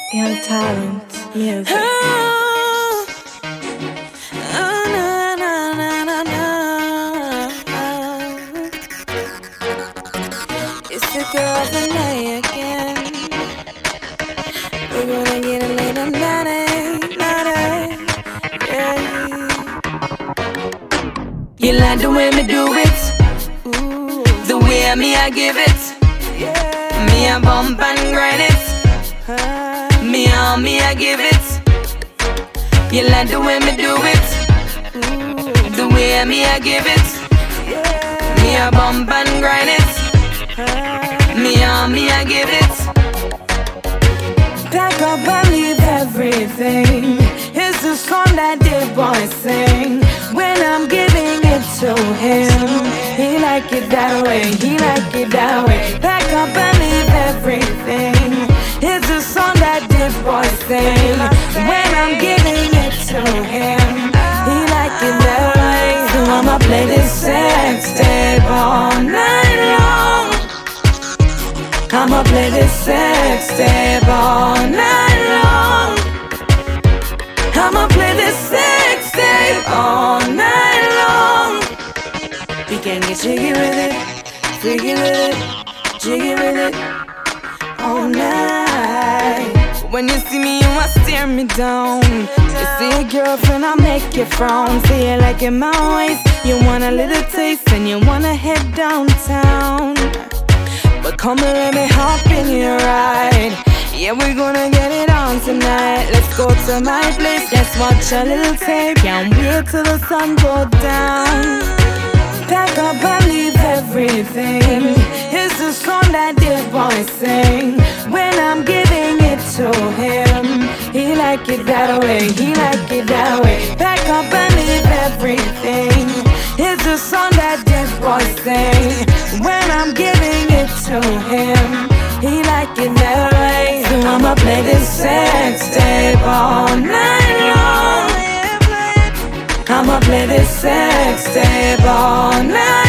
Young talent, music. Oh, oh, na, na, na, na, na. It's the girl of the night again. We're gonna get it later, night, yeah. You like the way me do it, the way I give it. Me a bump and grind it. Me I give it. You like the way me do it, the way I give it. Me a bump and grind it. Me I give it. Pack up and leave everything. It's the song that the boy sing when I'm giving it to him. He like it that way, he like it that way. Pack up and leave everything. It's the song that the boy sing when I'm giving it to him. He like it that way. So I'ma play this sex tape all night long. I'ma play this sex tape all night long. I'ma play this sex tape all night long. We can get jiggy with it, freaky with it, jiggy with it all night. When you see me, you must stare me down. You see a girlfriend, I'll make you frown. Say you like it my ways, you want a little taste and you wanna head downtown. But come and let me hop in your ride. Yeah, we're gonna get it on tonight. Let's go to my place, let's watch a little tape. Can't wait till the sun goes down. Pack up and leave everything. It's the song that the boy sing when I'm giving it to him. He like it that way, he like it that way. Pack up and leave everything. It's the song that the boy sing when I'm giving it to him. He like it that way. So I'ma play this sex tape all night long. I'ma play this sex tape all night.